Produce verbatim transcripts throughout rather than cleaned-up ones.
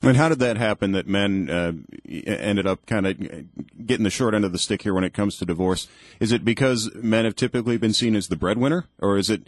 And how did that happen that men uh, ended up kind of getting the short end of the stick here when it comes to divorce? Is it because men have typically been seen as the breadwinner, or is it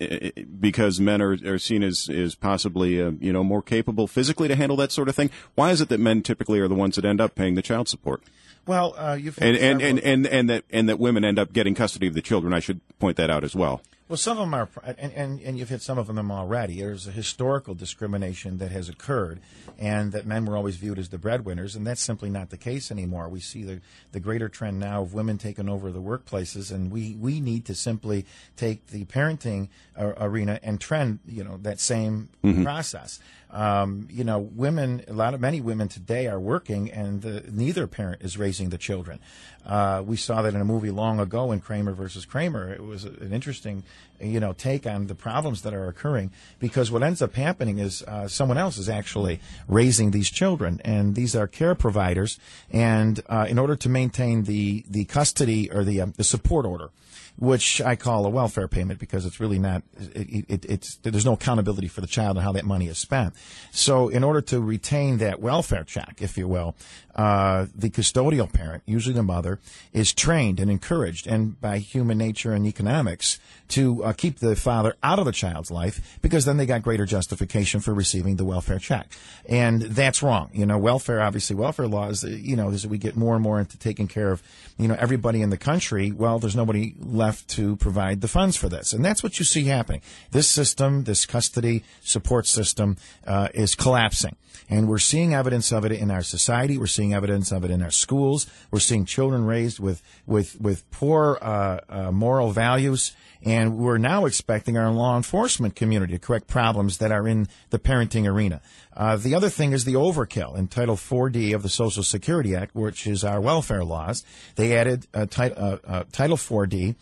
because men are, are seen as, as possibly uh, you know, more capable physically to handle that sort of thing? Why is it that men typically are the ones that end up paying the child support? Well, uh, you've and and, and, and and that and that women end up getting custody of the children. I should point that out as well. Well, some of them are, and, and, and you've hit some of them already. There's a historical discrimination that has occurred, and that men were always viewed as the breadwinners, and that's simply not the case anymore. We see the, the greater trend now of women taking over the workplaces, and we, we need to simply take the parenting uh, arena and trend, you know, that same mm-hmm. process. Um, you know, women, a lot of many women today are working, and the, neither parent is raising the children. Uh, we saw that in a movie long ago in Kramer versus Kramer. It was a, an interesting, you know, take on the problems that are occurring, because what ends up happening is uh, someone else is actually raising these children, and these are care providers. And uh, in order to maintain the the custody or the um, the support order, which I call a welfare payment, because it's really not, it, it, it's, there's no accountability for the child and how that money is spent. So in order to retain that welfare check, if you will, uh, the custodial parent, usually the mother, is trained and encouraged, and by human nature and economics, to uh, keep the father out of the child's life, because then they got greater justification for receiving the welfare check. And that's wrong. You know, welfare, obviously, welfare laws, you know, as we get more and more into taking care of, you know, everybody in the country, well, there's nobody left to provide the funds for this. And that's what you see happening. This system, this custody support system, uh, is collapsing. And we're seeing evidence of it in our society. We're seeing evidence of it in our schools. We're seeing children raised with, with, with poor, uh, uh, moral values. And we're now expecting our law enforcement community to correct problems that are in the parenting arena. Uh, the other thing is the overkill. In Title four D of the Social Security Act, which is our welfare laws, they added uh, tit- uh, uh, Title four D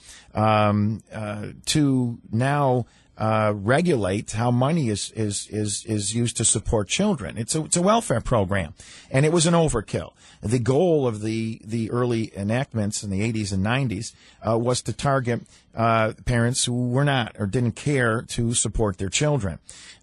um, uh, to now uh, regulate how money is, is, is, is used to support children. It's a, it's a welfare program, and it was an overkill. The goal of the, the early enactments in the eighties and nineties uh, was to target uh, parents who were not or didn't care to support their children.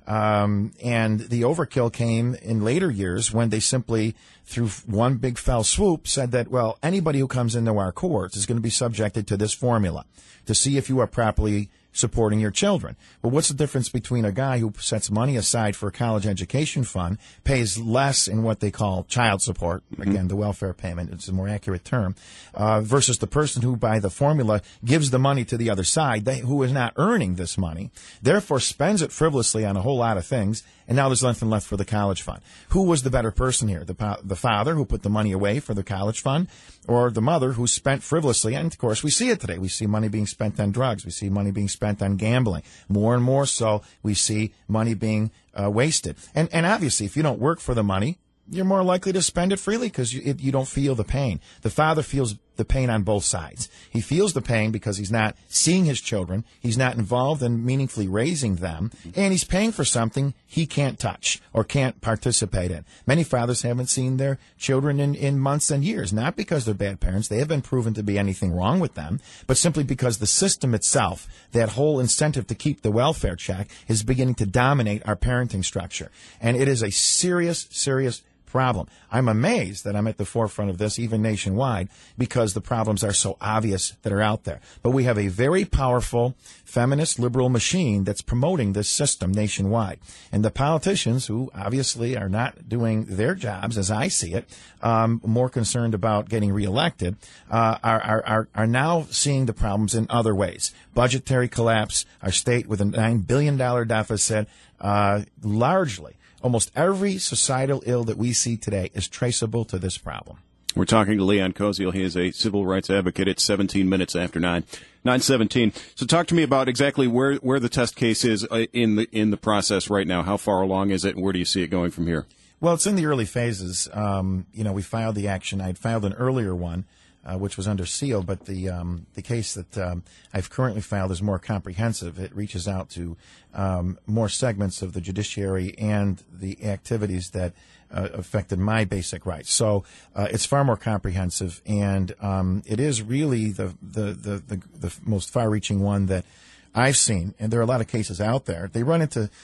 Um, and the overkill came in later years when they simply, through one big fell swoop, said that, well, anybody who comes into our courts is going to be subjected to this formula to see if you are properly supporting your children. Well, what's the difference between a guy who sets money aside for a college education fund, pays less in what they call child support, mm-hmm. again, the welfare payment, it's a more accurate term, uh, versus the person who, by the formula, gives the money to the other side, they, who is not earning this money, therefore spends it frivolously on a whole lot of things, and now there's nothing left for the college fund. Who was the better person here? The, the father who put the money away for the college fund, or the mother who spent frivolously? And, of course, we see it today. We see money being spent on drugs. We see money being spent on gambling. More and more so, we see money being uh, wasted. And, and obviously, if you don't work for the money, you're more likely to spend it freely because you, it, you don't feel the pain. The father feels the pain on both sides. He feels the pain because he's not seeing his children, he's not involved in meaningfully raising them, and he's paying for something he can't touch or can't participate in. Many fathers haven't seen their children in, in months and years, not because they're bad parents. They haven't proven to be anything wrong with them, but simply because the system itself, that whole incentive to keep the welfare check, is beginning to dominate our parenting structure. And it is a serious, serious problem. I'm amazed that I'm at the forefront of this, even nationwide, because the problems are so obvious that are out there. But we have a very powerful feminist liberal machine that's promoting this system nationwide. And the politicians, who obviously are not doing their jobs, as I see it, um, more concerned about getting reelected, uh, are, are, are now seeing the problems in other ways. Budgetary collapse, our state with a nine billion dollars deficit, uh, largely. Almost every societal ill that we see today is traceable to this problem. We're talking to Leon Koziel. He is a civil rights advocate. It's seventeen minutes after nine, nine seventeen. So talk to me about exactly where, where the test case is in the in the process right now. How far along is it, and where do you see it going from here? Well, it's in the early phases. Um, you know, we filed the action. I'd filed an earlier one, Uh, which was under seal, but the um, the case that um, I've currently filed is more comprehensive. It reaches out to um, more segments of the judiciary and the activities that uh, affected my basic rights. So uh, it's far more comprehensive, and um, it is really the the, the the the most far-reaching one that I've seen. And there are a lot of cases out there. They run into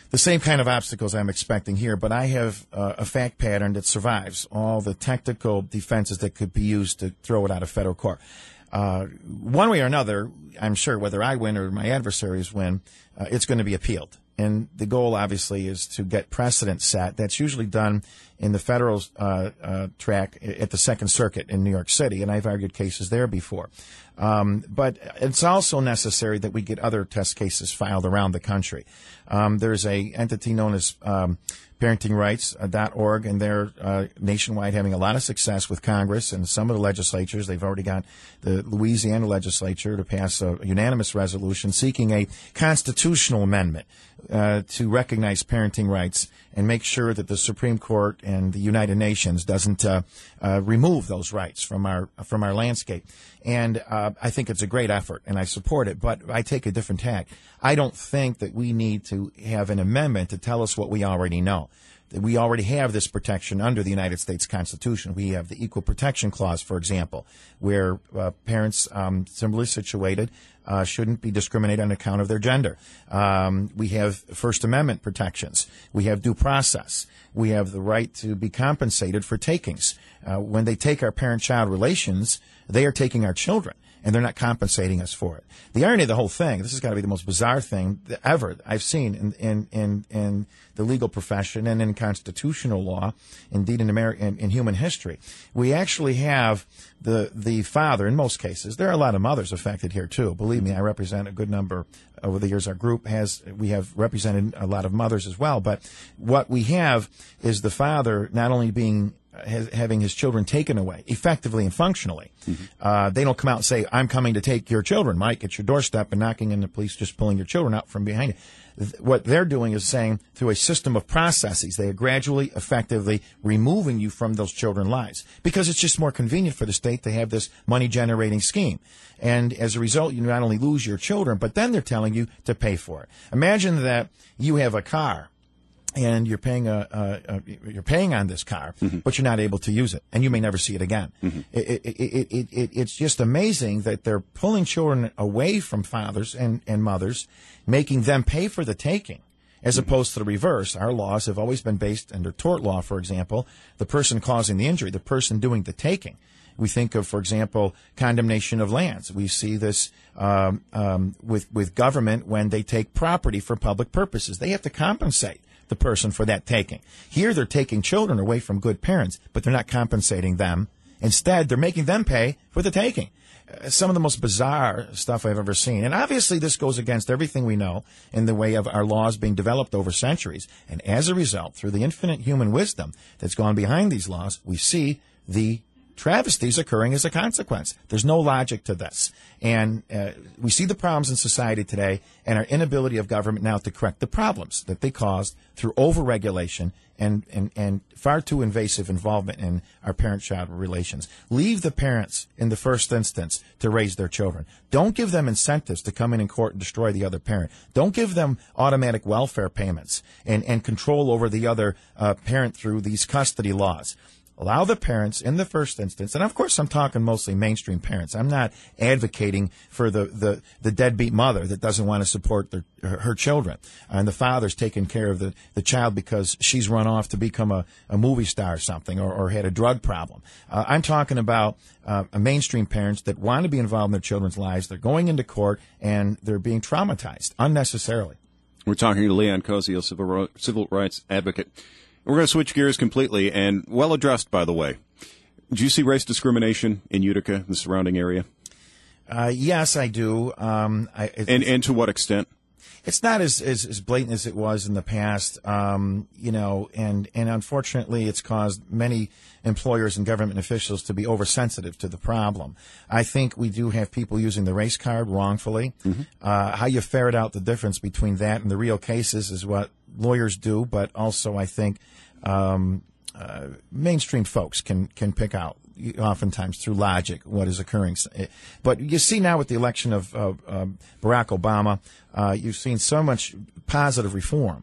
the same kind of obstacles I'm expecting here, but I have uh, a fact pattern that survives all the technical defenses that could be used to throw it out of federal court. Uh, one way or another, I'm sure, whether I win or my adversaries win, uh, it's going to be appealed. And the goal, obviously, is to get precedent set. That's usually done in the federal uh, uh, track at the Second Circuit in New York City, and I've argued cases there before. Um, but it's also necessary that we get other test cases filed around the country. Um, there's a entity known as um, parenting rights dot org, and they're uh, nationwide having a lot of success with Congress and some of the legislatures. They've already got the Louisiana legislature to pass a unanimous resolution seeking a constitutional amendment uh, to recognize parenting rights and make sure that the Supreme Court and the United Nations doesn't uh, uh, remove those rights from our from our landscape. And uh, I think it's a great effort, and I support it. But I take a different tack. I don't think that we need to have an amendment to tell us what we already know. That we already have this protection under the United States Constitution. We have the Equal Protection Clause, for example, where uh, parents um, similarly situated uh, shouldn't be discriminated on account of their gender. Um, we have First Amendment protections. We have due process. We have the right to be compensated for takings. Uh, when they take our parent-child relations, they are taking our children, and they're not compensating us for it. The irony of the whole thing, this has got to be the most bizarre thing ever I've seen in, in, in, in the legal profession and in constitutional law, indeed in, Ameri- in, in human history. We actually have the the father, in most cases. There are a lot of mothers affected here, too. Believe me, I represent a good number. Over the years, our group has, we have represented a lot of mothers as well. But what we have is the father not only being Has, having his children taken away, effectively and functionally. Mm-hmm. Uh, they don't come out and say, I'm coming to take your children, Mike, at your doorstep, and knocking and the police just pulling your children out from behind you. Th- what they're doing is saying, through a system of processes, they are gradually, effectively removing you from those children's lives. Because it's just more convenient for the state to have this money-generating scheme. And as a result, you not only lose your children, but then they're telling you to pay for it. Imagine that you have a car, and you're paying a, a, a you're paying on this car, mm-hmm. but you're not able to use it, and you may never see it again. Mm-hmm. It, it, it, it, it, it's just amazing that they're pulling children away from fathers and, and mothers, making them pay for the taking, as mm-hmm. opposed to the reverse. Our laws have always been based under tort law, for example, the person causing the injury, the person doing the taking. We think of, for example, condemnation of lands. We see this um, um, with with government when they take property for public purposes. They have to compensate the person for that taking. Here they're taking children away from good parents, but they're not compensating them. Instead, they're making them pay for the taking. Uh, some of the most bizarre stuff I've ever seen. And obviously this goes against everything we know in the way of our laws being developed over centuries. And as a result, through the infinite human wisdom that's gone behind these laws, we see the travesties occurring as a consequence. There's no logic to this. And uh, we see the problems in society today and our inability of government now to correct the problems that they caused through overregulation and, and, and far too invasive involvement in our parent-child relations. Leave the parents in the first instance to raise their children. Don't give them incentives to come in in court and destroy the other parent. Don't give them automatic welfare payments and, and control over the other uh, parent through these custody laws. Allow the parents in the first instance, and of course I'm talking mostly mainstream parents. I'm not advocating for the, the, the deadbeat mother that doesn't want to support their, her, her children, and the father's taking care of the, the child because she's run off to become a, a movie star or something, or, or had a drug problem. Uh, I'm talking about uh, mainstream parents that want to be involved in their children's lives. They're going into court, and they're being traumatized unnecessarily. We're talking to Leon Cozio, civil, civil rights advocate. We're going to switch gears completely, and well addressed, by the way. Do you see race discrimination in Utica, the surrounding area? Uh, yes, I do. Um, I, and and to what extent? It's not as, as, as blatant as it was in the past, um, you know, and, and unfortunately it's caused many employers and government officials to be oversensitive to the problem. I think we do have people using the race card wrongfully. Mm-hmm. Uh, how you ferret out the difference between that and the real cases is what lawyers do, but also I think um, uh, mainstream folks can, can pick out, oftentimes through logic, what is occurring. But you see now with the election of uh, uh, Barack Obama, uh, you've seen so much positive reform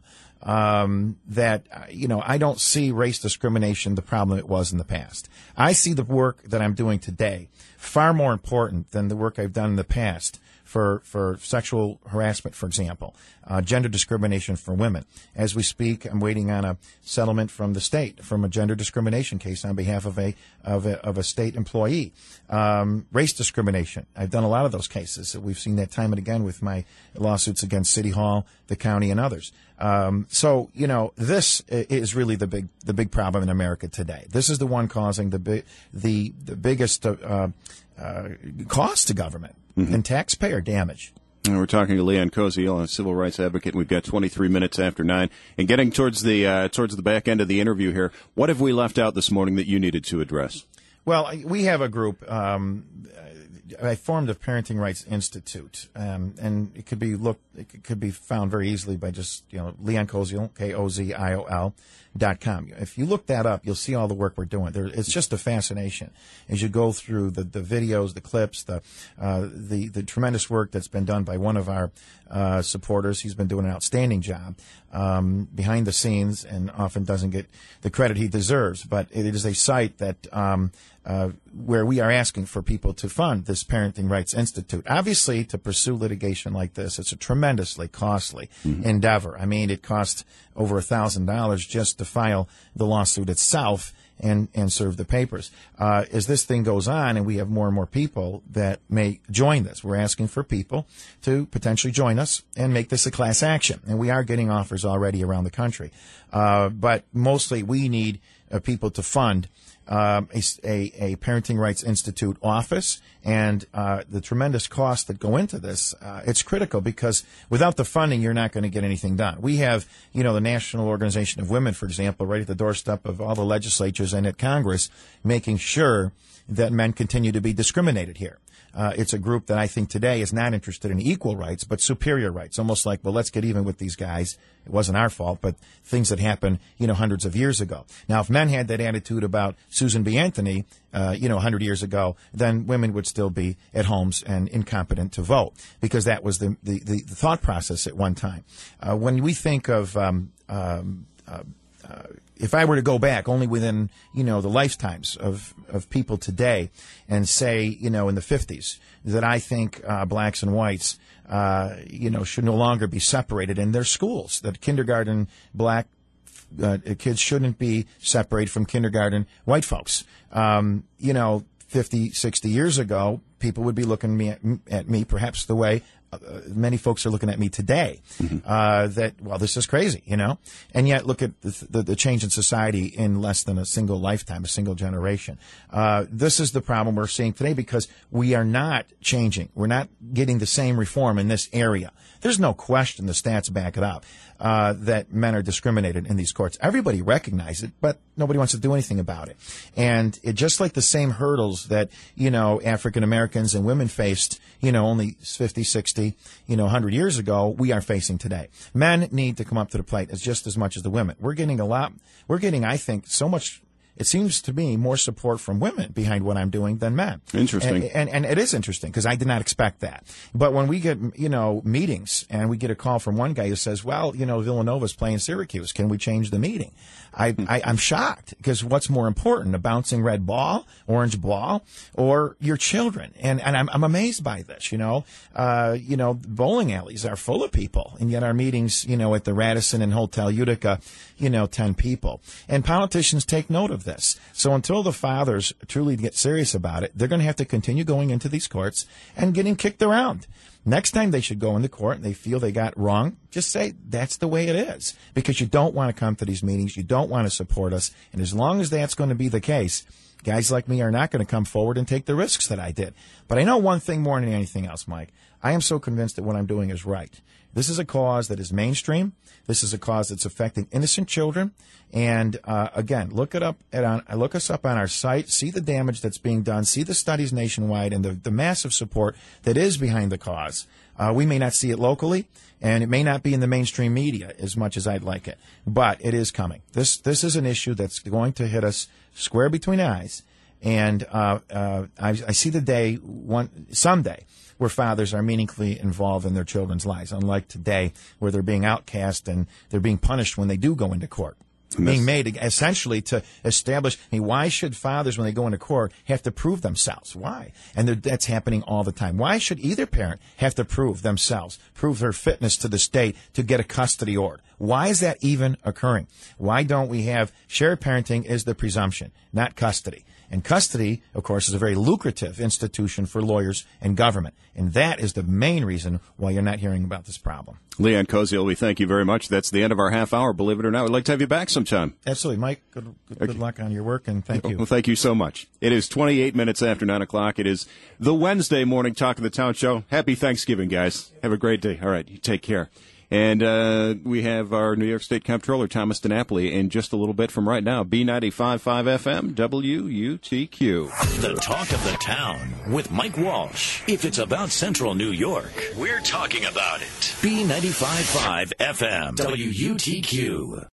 um, that, you know, I don't see race discrimination the problem it was in the past. I see the work that I'm doing today far more important than the work I've done in the past for, for sexual harassment, for example, uh, gender discrimination for women. As we speak, I'm waiting on a settlement from the state from a gender discrimination case on behalf of a of a, of a state employee. Um, race discrimination. I've done a lot of those cases. We've seen that time and again with my lawsuits against City Hall, the county, and others. Um, so, you know, this is really the big the big problem in America today. This is the one causing the big the the biggest uh, uh, cost to government mm-hmm. and taxpayer damage. And we're talking to Leon Koziel, a civil rights advocate. We've got twenty-three minutes after nine, and getting towards the uh, towards the back end of the interview here. What have we left out this morning that you needed to address? Well, we have a group. Um, I formed a Parenting Rights Institute, um, and it could be looked. It could be found very easily by just you know Leon Koziol, K O Z I O L dot com. If you look that up, you'll see all the work we're doing. There, it's just a fascination as you go through the, the videos, the clips, the uh, the the tremendous work that's been done by one of our uh, supporters. He's been doing an outstanding job um, behind the scenes, and often doesn't get the credit he deserves. But it is a site that. Um, Uh, where we are asking for people to fund this Parenting Rights Institute. Obviously, to pursue litigation like this, it's a tremendously costly mm-hmm. endeavor. I mean, it costs over a thousand dollars just to file the lawsuit itself and, and serve the papers. Uh, as this thing goes on and we have more and more people that may join this, we're asking for people to potentially join us and make this a class action. And we are getting offers already around the country. Uh, but mostly we need uh, people to fund Um, a, a, a Parenting Rights Institute office, and uh, the tremendous costs that go into this. Uh, it's critical because without the funding, you're not going to get anything done. We have, you know, the National Organization of Women, for example, right at the doorstep of all the legislatures and at Congress, making sure that men continue to be discriminated here. Uh, it's a group that I think today is not interested in equal rights, but superior rights. Almost like, well, let's get even with these guys. It wasn't our fault, but things that happened, you know, hundreds of years ago. Now, if men had that attitude about Susan B. Anthony, uh, you know, a hundred years ago, then women would still be at homes and incompetent to vote, because that was the, the, the, the thought process at one time. Uh, when we think of, um, um, uh, uh, if I were to go back only within, you know, the lifetimes of, of people today and say, you know, in the fifties, that I think uh, blacks and whites, uh, you know, should no longer be separated in their schools, that kindergarten black uh, kids shouldn't be separated from kindergarten white folks. Um, you know, fifty, sixty years ago, people would be looking me at, at me perhaps the way Uh, many folks are looking at me today, mm-hmm. uh, that, well, this is crazy, you know? And yet look at the, the, the change in society in less than a single lifetime, a single generation. Uh, this is the problem we're seeing today because we are not changing. We're not getting the same reform in this area. There's no question, the stats back it up, uh, that men are discriminated in these courts. Everybody recognizes it, but nobody wants to do anything about it. And it, just like the same hurdles that, you know, African Americans and women faced, you know, only fifty, sixty, you know, one hundred years ago, we are facing today. Men need to come up to the plate as just as much as the women. We're getting a lot, we're getting, I think, so much, it seems to me, more support from women behind what I'm doing than men. Interesting. And, and, and it is interesting because I did not expect that. But when we get, you know, meetings and we get a call from one guy who says, well, you know, Villanova's playing Syracuse. Can we change the meeting? I, I, I'm shocked because what's more important, a bouncing red ball, orange ball, or your children? And, and I'm, I'm amazed by this, you know. Uh, you know, bowling alleys are full of people, and yet our meetings, you know, at the Radisson and Hotel Utica, you know, ten people. And politicians take note of this. So until the fathers truly get serious about it, they're going to have to continue going into these courts and getting kicked around. Next time they should go into court and they feel they got wrong, just say that's the way it is, because you don't want to come to these meetings. You don't want to support us. And as long as that's going to be the case, guys like me are not going to come forward and take the risks that I did. But I know one thing more than anything else, Mike. I am so convinced that what I'm doing is right. This is a cause that is mainstream. This is a cause that's affecting innocent children. And uh, again, look it up at on, look us up on our site. See the damage that's being done. See the studies nationwide and the, the massive support that is behind the cause. Uh, we may not see it locally, and it may not be in the mainstream media as much as I'd like it, but it is coming. This this is an issue that's going to hit us square between the eyes. And uh, uh, I, I see the day one someday where fathers are meaningfully involved in their children's lives, unlike today where they're being outcast and they're being punished when they do go into court. being made essentially to establish, I mean, why should fathers, when they go into court, have to prove themselves? Why? And that's happening all the time. Why should either parent have to prove themselves, prove their fitness to the state to get a custody order? Why is that even occurring? Why don't we have shared parenting is the presumption, not custody? And custody, of course, is a very lucrative institution for lawyers and government. And that is the main reason why you're not hearing about this problem. Leon Koziel, we thank you very much. That's the end of our half hour. Believe it or not, we'd like to have you back sometime. Absolutely. Mike, good, good, good luck on your work, and thank you. Well, thank you so much. It is twenty-eight minutes after nine o'clock. It is the Wednesday morning Talk of the Town show. Happy Thanksgiving, guys. Have a great day. All right, you take care. And uh, we have our New York State Comptroller, Thomas DiNapoli, in just a little bit from right now. B ninety-five point five F M, W U T Q. The Talk of the Town with Mike Walsh. If it's about Central New York, we're talking about it. B ninety-five point five F M, W U T Q.